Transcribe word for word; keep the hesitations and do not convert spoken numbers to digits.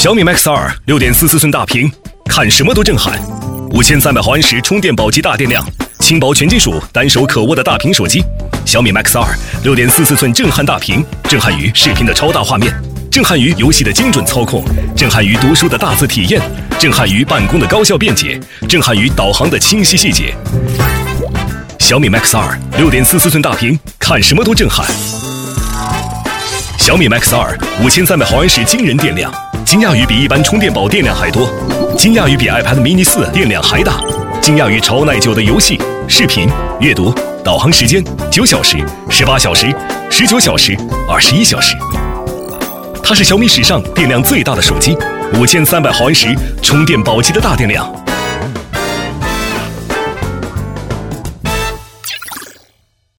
小米 Max 二 六点四四寸大屏，看什么都震撼。五千三百毫安时充电宝级大电量，轻薄全金属，单手可握的大屏手机。小米 Max 二 六点四四寸震撼大屏，震撼于视频的超大画面，震撼于游戏的精准操控，震撼于读书的大字体验，震撼于办公的高效便捷，震撼于导航的清晰细节。小米 Max 二 六点四四寸大屏，看什么都震撼。小米 Max 二 五千三百毫安时惊人电量，惊讶于比一般充电宝电量还多，惊讶于比 iPad mini 四电量还大，惊讶于超耐久的游戏、视频、阅读、导航时间九小时、十八小时、十九小时、二十一小时。它是小米史上电量最大的手机，五千三百毫安时充电宝级的大电量。